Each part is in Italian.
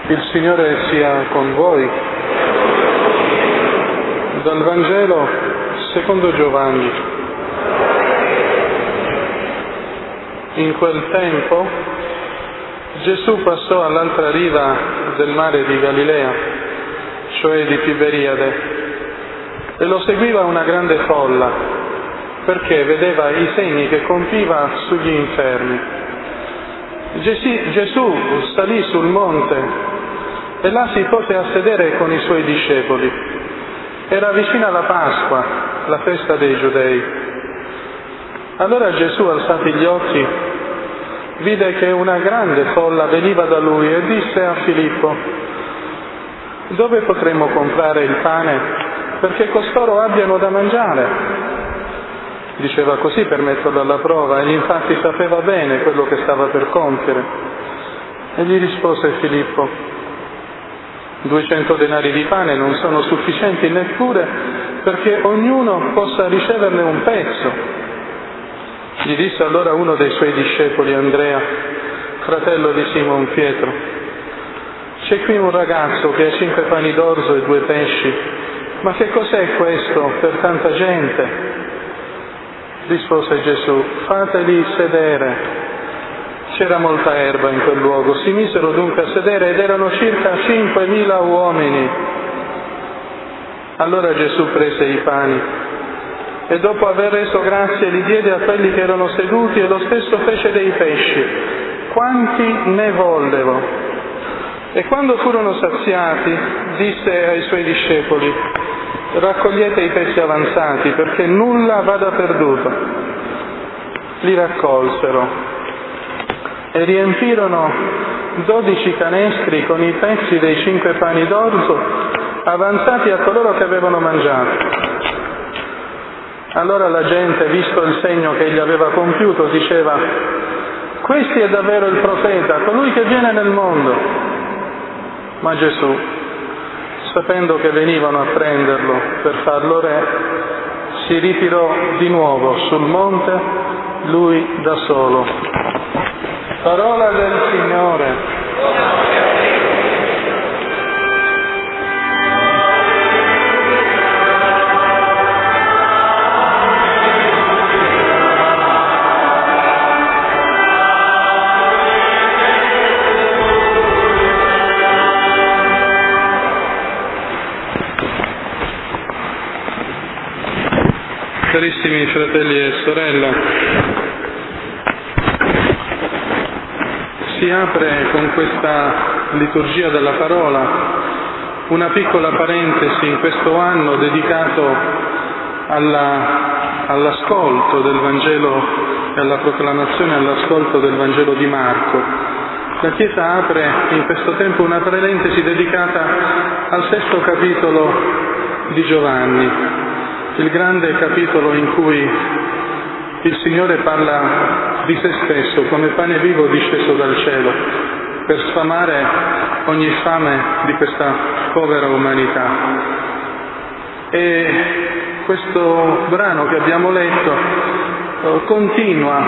Il Signore sia con voi. Dal Vangelo secondo Giovanni. In quel tempo Gesù passò all'altra riva del mare di Galilea, cioè di Tiberiade, e lo seguiva una grande folla, perché vedeva i segni che compiva sugli infermi. Gesù salì sul monte e là si pose a sedere con i suoi discepoli. Era vicina la Pasqua, la festa dei Giudei. Allora Gesù, alzati gli occhi, vide che una grande folla veniva da lui e disse a Filippo: «Dove potremo comprare il pane perché costoro abbiano da mangiare?» Diceva così per metterlo alla prova, egli infatti sapeva bene quello che stava per compiere. E gli rispose Filippo: 200 denari di pane non sono sufficienti neppure perché ognuno possa riceverne un pezzo. Gli disse allora uno dei suoi discepoli, Andrea, fratello di Simon Pietro: «C'è qui un ragazzo che ha 5 pani d'orzo e 2 pesci, ma che cos'è questo per tanta gente?» Rispose Gesù: «Fateli sedere». C'era molta erba in quel luogo, si misero dunque a sedere ed erano circa 5.000 uomini. Allora Gesù prese i pani e dopo aver reso grazie li diede a quelli che erano seduti e lo stesso fece dei pesci, quanti ne vollero. E quando furono saziati disse ai suoi discepoli: «Raccogliete i pesci avanzati perché nulla vada perduto». Li raccolsero e riempirono 12 canestri con i pezzi dei 5 pani d'orzo avanzati a coloro che avevano mangiato. Allora la gente, visto il segno che egli aveva compiuto, diceva: «Questi è davvero il profeta, colui che viene nel mondo». Ma Gesù, sapendo che venivano a prenderlo per farlo re, si ritirò di nuovo sul monte, lui da solo. Parola del Signore. Carissimi fratelli e sorelle, si apre con questa liturgia della parola una piccola parentesi in questo anno dedicato all'ascolto del Vangelo e alla proclamazione e all'ascolto del Vangelo di Marco. La Chiesa apre in questo tempo una parentesi dedicata al 6° capitolo di Giovanni, il grande capitolo in cui il Signore parla di se stesso come pane vivo disceso dal cielo per sfamare ogni fame di questa povera umanità. E questo brano che abbiamo letto continua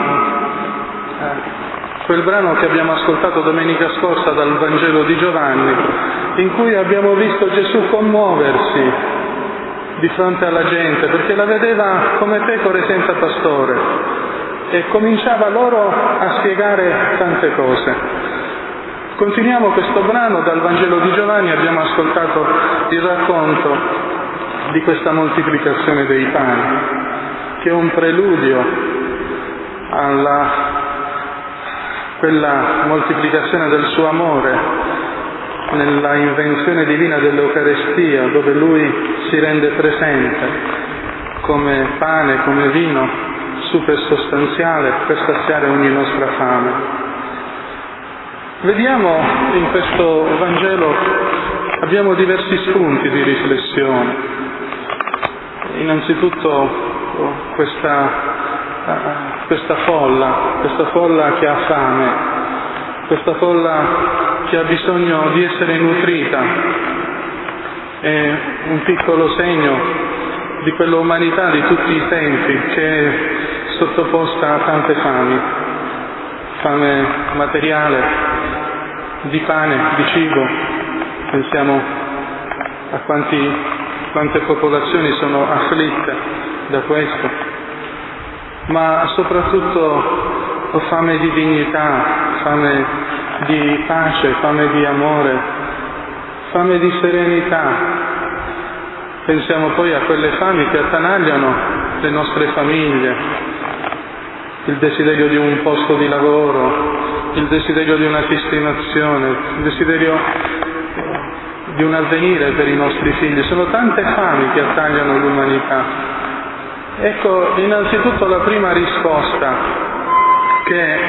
quel brano che abbiamo ascoltato domenica scorsa dal Vangelo di Giovanni, in cui abbiamo visto Gesù commuoversi di fronte alla gente, perché la vedeva come pecore senza pastore e cominciava loro a spiegare tante cose. Continuiamo questo brano dal Vangelo di Giovanni. Abbiamo ascoltato il racconto di questa moltiplicazione dei pani, che è un preludio alla quella moltiplicazione del suo amore nella invenzione divina dell'Eucarestia, dove Lui si rende presente come pane, come vino, super sostanziale per saziare ogni nostra fame. Vediamo in questo Vangelo, abbiamo diversi spunti di riflessione. Innanzitutto questa folla che ha fame, questa folla che ha bisogno di essere nutrita, è un piccolo segno di quell'umanità di tutti i tempi che è sottoposta a tante fami, fame materiale, di pane, di cibo. Pensiamo a quante popolazioni sono afflitte da questo, ma soprattutto ho fame di dignità, fame di pace, fame di amore, fame di serenità. Pensiamo poi a quelle fami che attanagliano le nostre famiglie, il desiderio di un posto di lavoro, il desiderio di una sistemazione, il desiderio di un avvenire per i nostri figli. Sono tante fami che attagliano l'umanità. Ecco, innanzitutto la prima risposta, che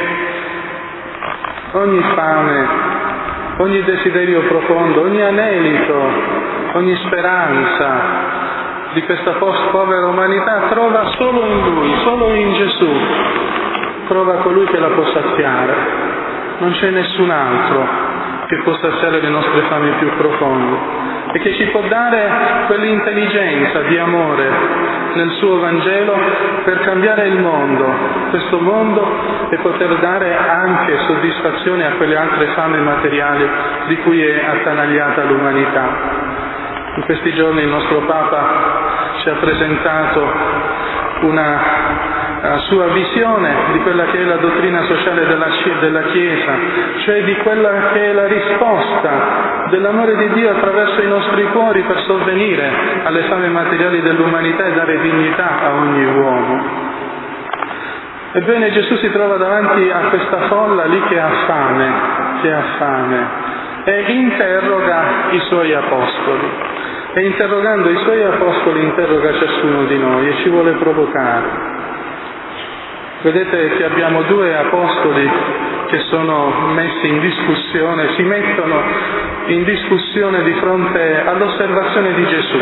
ogni fame, ogni desiderio profondo, ogni anelito, ogni speranza di questa povera umanità trova solo in Lui, solo in Gesù, trova colui che la può saziare. Non c'è nessun altro che può saziare le nostre fame più profonde e che ci può dare quell'intelligenza di amore nel suo Vangelo per cambiare il mondo, questo mondo, e poter dare anche soddisfazione a quelle altre fame materiali di cui è attanagliata l'umanità. In questi giorni il nostro Papa ci ha presentato una sua visione di quella che è la dottrina sociale della Chiesa, cioè di quella che è la risposta dell'amore di Dio attraverso i nostri cuori per sovvenire alle fame materiali dell'umanità e dare dignità a ogni uomo. Ebbene, Gesù si trova davanti a questa folla lì che ha fame, e interroga i Suoi apostoli. E interrogando i Suoi apostoli interroga ciascuno di noi e ci vuole provocare. Vedete che abbiamo due apostoli che sono messi in discussione, si mettono in discussione di fronte all'osservazione di Gesù.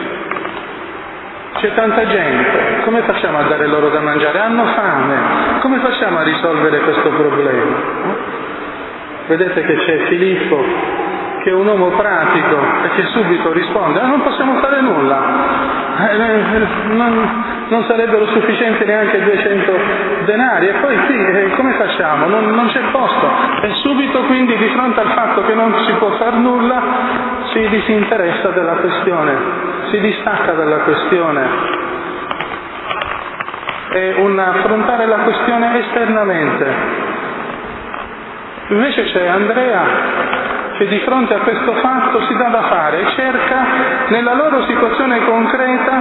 C'è tanta gente, come facciamo a dare loro da mangiare? Hanno fame, come facciamo a risolvere questo problema? Vedete che c'è Filippo, che è un uomo pratico e che subito risponde: non possiamo fare nulla, non sarebbero sufficienti neanche 200 denari, e poi qui come facciamo? Non c'è posto. E subito quindi, di fronte al fatto che non si può far nulla, si disinteressa della questione, si distacca dalla questione. È un affrontare la questione esternamente. Invece c'è Andrea che di fronte a questo fatto si dà da fare e cerca nella loro situazione concreta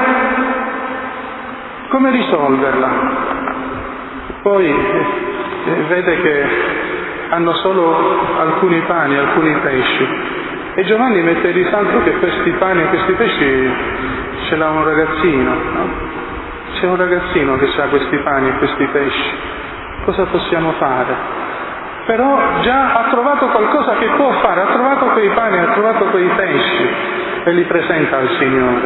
come risolverla. Poi vede che hanno solo alcuni pani, alcuni pesci, e Giovanni mette in risalto che questi pani e questi pesci ce l'ha un ragazzino, no? C'è un ragazzino che ha questi pani e questi pesci. Cosa possiamo fare? Però già ha trovato qualcosa che può fare, ha trovato quei pani, ha trovato quei pesci e li presenta al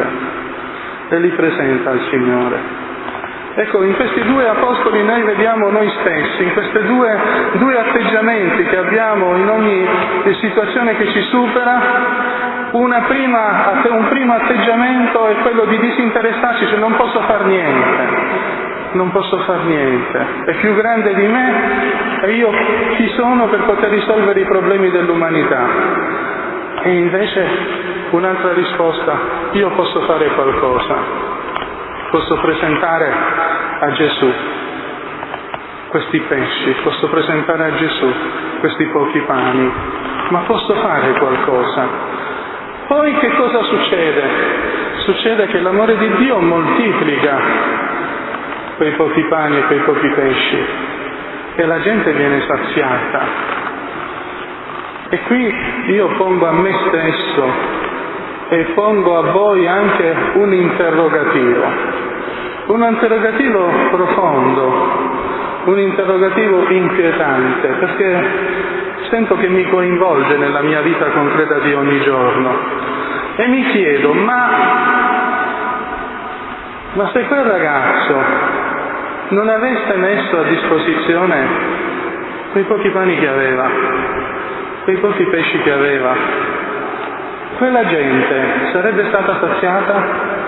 Signore. Ecco, in questi due apostoli noi vediamo noi stessi, in questi due atteggiamenti che abbiamo in ogni situazione che ci supera. Un primo atteggiamento è quello di disinteressarci, cioè non posso far niente, è più grande di me e io chi sono per poter risolvere i problemi dell'umanità? E invece un'altra risposta: io posso fare qualcosa, posso presentare a Gesù questi pesci, posso presentare a Gesù questi pochi pani, ma posso fare qualcosa. Poi che cosa succede? Succede che l'amore di Dio moltiplica quei pochi pani e quei pochi pesci e la gente viene saziata. E qui io pongo a me stesso e pongo a voi anche un interrogativo profondo, un interrogativo inquietante, perché sento che mi coinvolge nella mia vita concreta di ogni giorno e mi chiedo: ma se quel ragazzo non avesse messo a disposizione quei pochi pani che aveva, quei pochi pesci che aveva, quella gente sarebbe stata saziata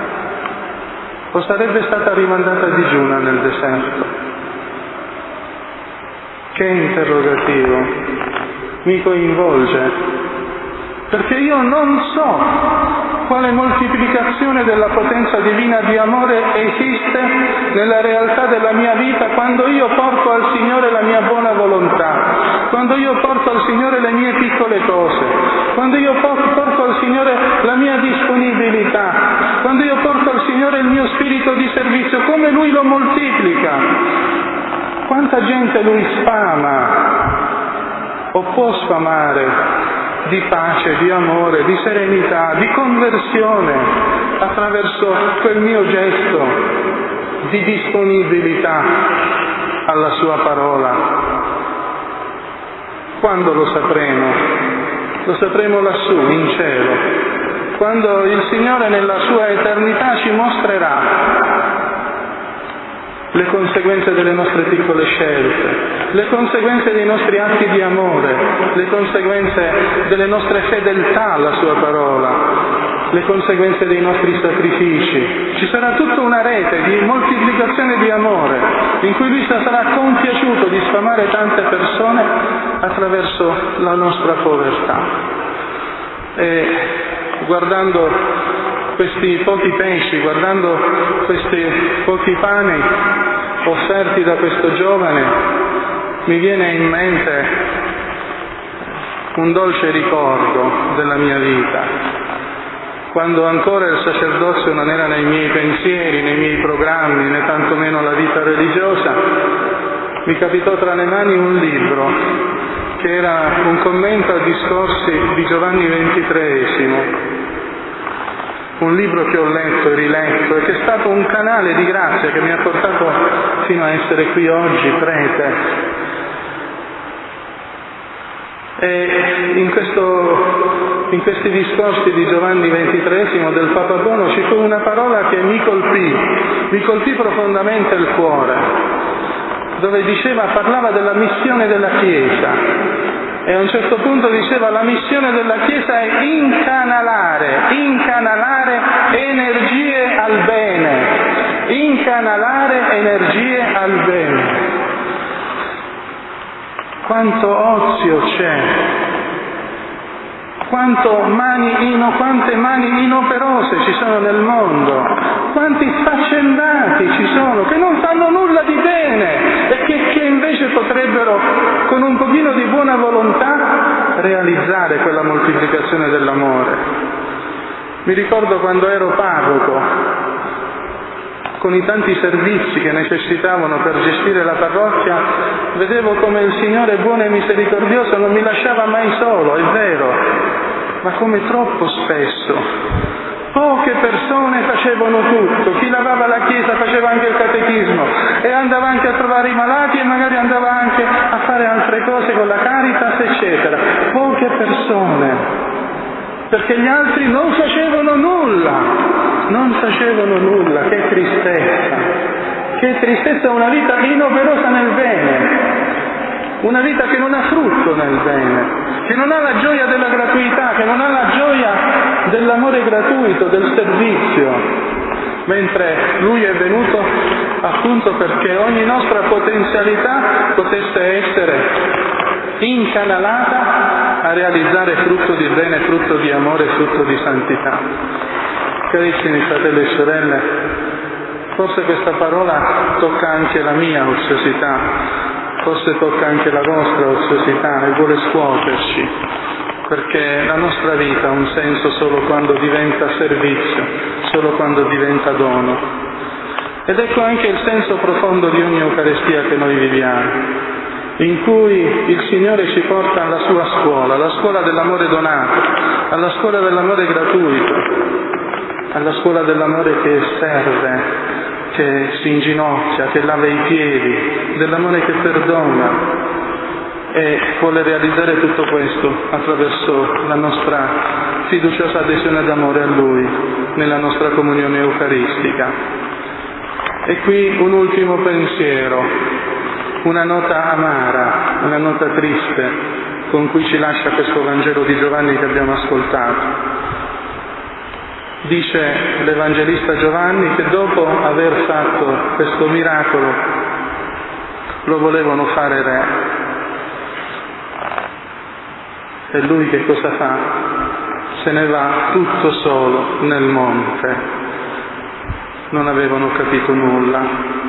o sarebbe stata rimandata a digiuna nel deserto? Che interrogativo! mi coinvolge, perché io non so quale moltiplicazione della potenza divina di amore esiste nella realtà della mia vita quando io porto al Signore la mia buona volontà, quando io porto al Signore le mie piccole cose, quando io porto al Signore la mia disponibilità, quando io porto al Signore il mio spirito di servizio, come Lui lo moltiplica. Quanta gente Lui sfama o può sfamare di pace, di amore, di serenità, di conversione attraverso quel mio gesto di disponibilità alla Sua parola. Quando lo sapremo? Lo sapremo lassù, in cielo, quando il Signore nella Sua eternità ci mostrerà le conseguenze delle nostre piccole scelte, le conseguenze dei nostri atti di amore, le conseguenze delle nostre fedeltà alla Sua parola, le conseguenze dei nostri sacrifici. Ci sarà tutta una rete di moltiplicazione di amore in cui Lui sarà compiaciuto di sfamare tante persone attraverso la nostra povertà. E guardando questi pochi pesci, guardando questi pochi pani offerti da questo giovane, mi viene in mente un dolce ricordo della mia vita, quando ancora il sacerdozio non era nei miei pensieri, nei miei programmi, né tantomeno la vita religiosa. Mi capitò tra le mani un libro che era un commento a discorsi di Giovanni XXIII, un libro che ho letto e riletto e che è stato un canale di grazia che mi ha portato fino a essere qui oggi, prete. E in questi discorsi di Giovanni XXIII del Papa Bono ci fu una parola che mi colpì profondamente il cuore, dove parlava della missione della Chiesa. E a un certo punto diceva: la missione della Chiesa è incanalare energie al bene, incanalare energie al bene. Quanto ozio c'è, quante mani inoperose ci sono nel mondo, quanti sfaccendati ci sono che non fanno nulla di bene e che invece potrebbero, con un pochino di buona volontà, realizzare quella moltiplicazione dell'amore. Mi ricordo quando ero parroco, con i tanti servizi che necessitavano per gestire la parrocchia, vedevo come il Signore buono e misericordioso non mi lasciava mai solo, è vero, ma come troppo spesso poche persone facevano tutto. Chi lavava la chiesa faceva anche il catechismo e andava anche a trovare i malati e magari andava anche a fare altre cose con la Caritas, eccetera. Poche persone, perché gli altri non facevano nulla. Che tristezza una vita inoperosa nel bene, una vita che non ha frutto nel bene, che non ha la gioia della gratuità, che non ha la gioia dell'amore gratuito, del servizio, mentre Lui è venuto appunto perché ogni nostra potenzialità potesse essere incanalata a realizzare frutto di bene, frutto di amore, frutto di santità. Carissimi fratelli e sorelle, forse questa parola tocca anche la mia oziosità, forse tocca anche la vostra oziosità e vuole scuoterci, perché la nostra vita ha un senso solo quando diventa servizio, solo quando diventa dono. Ed ecco anche il senso profondo di ogni Eucaristia che noi viviamo, in cui il Signore ci porta alla sua scuola, alla scuola dell'amore donato, alla scuola dell'amore gratuito, alla scuola dell'amore che serve, che si inginocchia, che lava i piedi, dell'amore che perdona, e vuole realizzare tutto questo attraverso la nostra fiduciosa adesione d'amore a Lui nella nostra comunione eucaristica. E qui un ultimo pensiero, una nota amara, una nota triste con cui ci lascia questo Vangelo di Giovanni che abbiamo ascoltato. Dice l'Evangelista Giovanni che dopo aver fatto questo miracolo lo volevano fare re. E lui che cosa fa? Se ne va tutto solo nel monte. Non avevano capito nulla.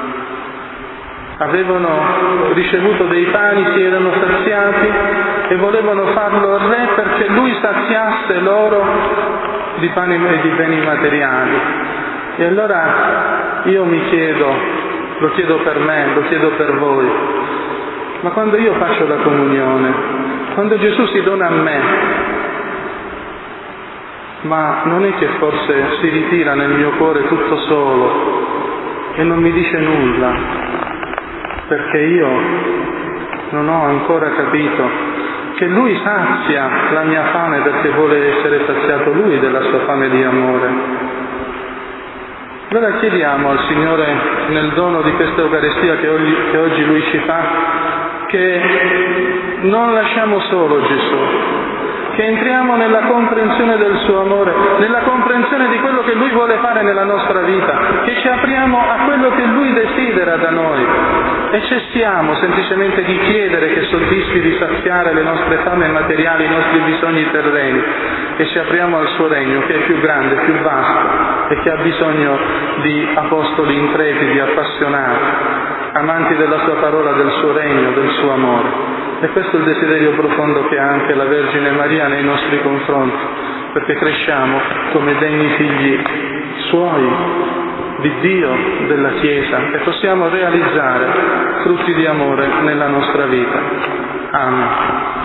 Avevano ricevuto dei pani, si erano saziati e volevano farlo re perché lui saziasse loro di pani e di beni materiali. E allora io mi chiedo, lo chiedo per me, lo chiedo per voi, ma quando io faccio la comunione, quando Gesù si dona a me, ma non è che forse si ritira nel mio cuore tutto solo e non mi dice nulla, perché io non ho ancora capito che Lui sazia la mia fame perché vuole essere saziato Lui della sua fame di amore. Allora chiediamo al Signore, nel dono di questa Eucaristia che oggi Lui ci fa, che non lasciamo solo Gesù, che entriamo nella comprensione del suo amore, nella comprensione di quello che Lui vuole fare nella nostra vita, che ci apriamo a quello che Lui desidera da noi e cessiamo semplicemente di chiedere che soddisfi di saziare le nostre fame materiali, i nostri bisogni terreni, e ci apriamo al suo regno che è più grande, più vasto e che ha bisogno di apostoli intrepidi, appassionati, amanti della sua parola, del suo regno, del suo amore. E questo è il desiderio profondo che ha anche la Vergine Maria nei nostri confronti, perché cresciamo come degni figli suoi, di Dio, della Chiesa, e possiamo realizzare frutti di amore nella nostra vita. Amen.